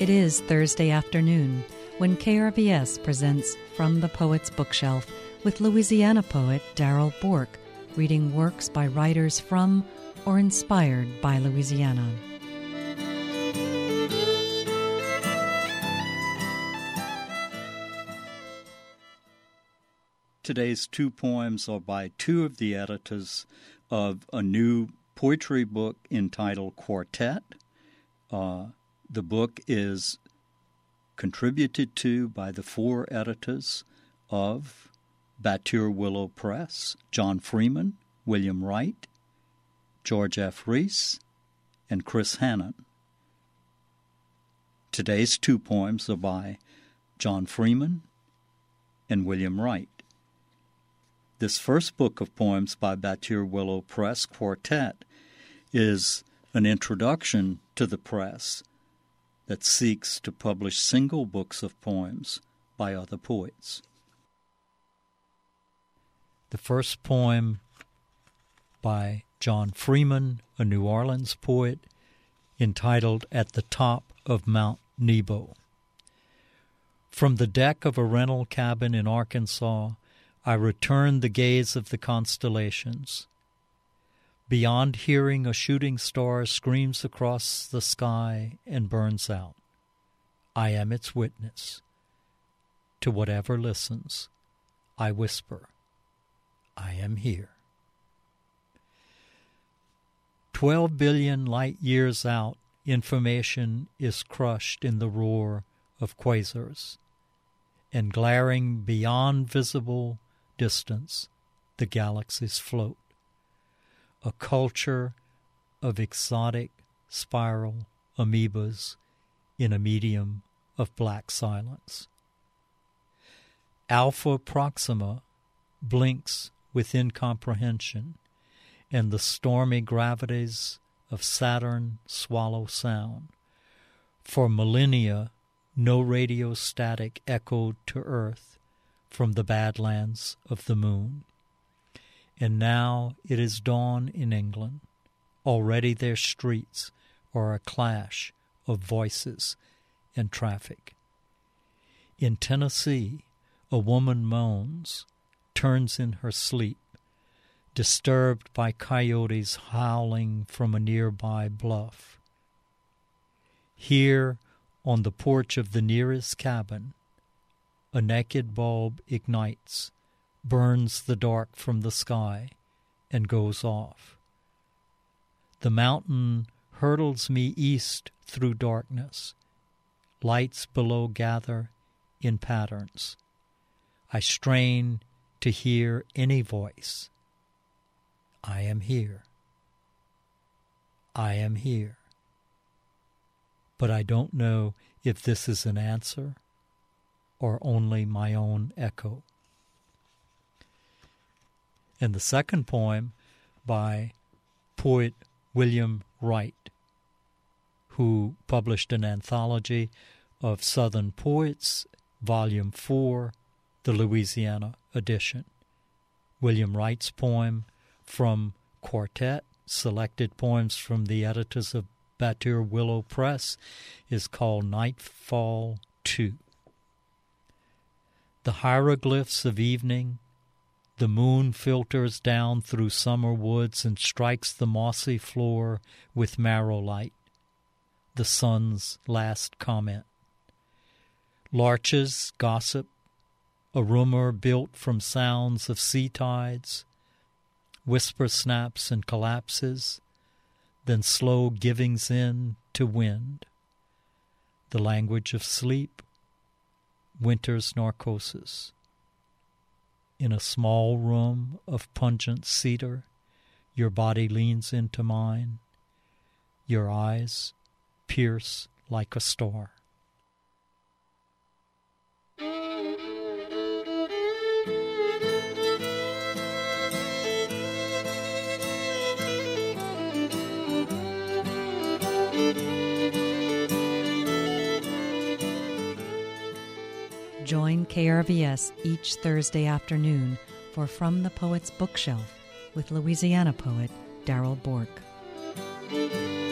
It is Thursday afternoon when KRVS presents From the Poet's Bookshelf with Louisiana poet Darrell Bourke, reading works by writers from or inspired by Louisiana. Today's two poems are by two of the editors of a new poetry book entitled Quartet. The book is contributed to by the four editors of Battir Willow Press: John Freeman, William Wright, George F. Reese, and Chris Hannon. Today's two poems are by John Freeman and William Wright. This first book of poems by Battir Willow Press, Quartet, is an introduction to the press that seeks to publish single books of poems by other poets. The first poem by John Freeman, a New Orleans poet, entitled At the Top of Mount Nebo. From the deck of a rental cabin in Arkansas, I returned the gaze of the constellations. Beyond hearing, a shooting star screams across the sky and burns out. I am its witness. To whatever listens, I whisper, I am here. 12 billion light years out, information is crushed in the roar of quasars, and glaring beyond visible distance, the galaxies float. A culture of exotic spiral amoebas in a medium of black silence. Alpha Proxima blinks with incomprehension, and the stormy gravities of Saturn swallow sound. For millennia, no radio static echoed to Earth from the badlands of the moon. And now it is dawn in England. Already their streets are a clash of voices and traffic. In Tennessee, a woman moans, turns in her sleep, disturbed by coyotes howling from a nearby bluff. Here, on the porch of the nearest cabin, a naked bulb ignites, burns the dark from the sky, and goes off. The mountain hurtles me east through darkness. Lights below gather in patterns. I strain to hear any voice. I am here. I am here. But I don't know if this is an answer or only my own echo. And the second poem by poet William Wright, who published an anthology of Southern Poets, Volume 4, the Louisiana edition. William Wright's poem from Quartet, selected poems from the editors of Battir Willow Press, is called Nightfall 2. The hieroglyphs of evening, the moon filters down through summer woods and strikes the mossy floor with marrow light, the sun's last comment. Larches gossip, a rumor built from sounds of sea tides, whisper snaps and collapses, then slow givings in to wind. The language of sleep, winter's narcosis. In a small room of pungent cedar, your body leans into mine. Your eyes pierce like a star. Join KRVS each Thursday afternoon for From the Poet's Bookshelf with Louisiana poet Darrell Bourke.